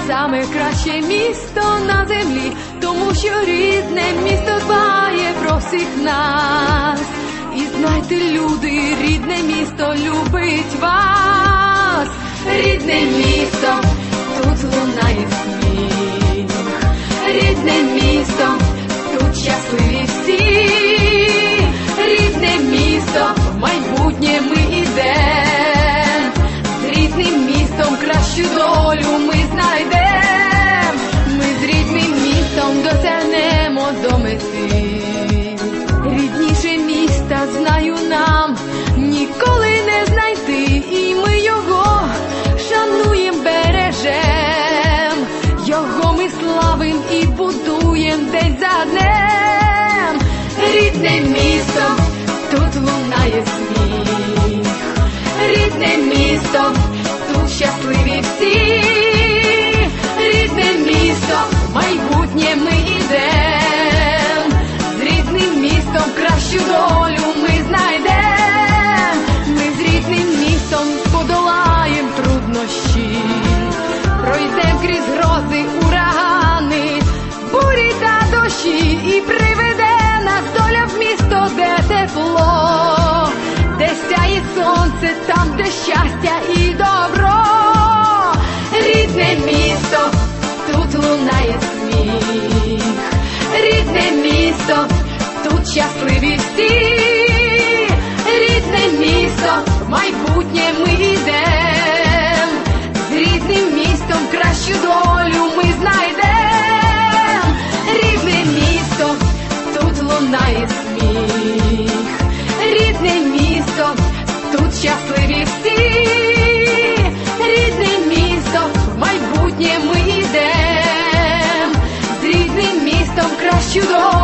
саме краще місто на землі, тому що рідне місто дбає про всіх нас. І знайте, люди, рідне місто любить вас. Рідне місто, тут лунає сміх. Рідне місто, тут щасливі всі. Рідне місто, в майбутнє ми ідем. З рідним містом кращу долю ми знайдем. Ми з рідним містом досягнемо до мети. Рідніше міста, знаю, нам ніколи не знайти. І ми його шануєм, бережем. Його ми славим і будуєм день за днем. Рідне місто, тут лунає сміх. Рідне місто, тут щасливі всі. Рідне місто, в майбутнє ми ідем. З рідним містом кращу долю ми знайдем. Ми з рідним містом подолаєм труднощі. Пройдем крізь грози, урагани, бурі та дощі. І приведе нас доля в місто, де тепло, де сяє сонце, там, де щастя і добро. Рідне місто, тут лунає сміх. Рідне місто, тут щасливі всі. Рідне місто, в майбутнє ми йдем. З рідним містом кращу долю ми знайдем. Рідне місто, тут лунає сміх. Рідне місто, тут щасливі всі. Рідне місто, в майбутнє ми йдем. З рідним містом кращу долю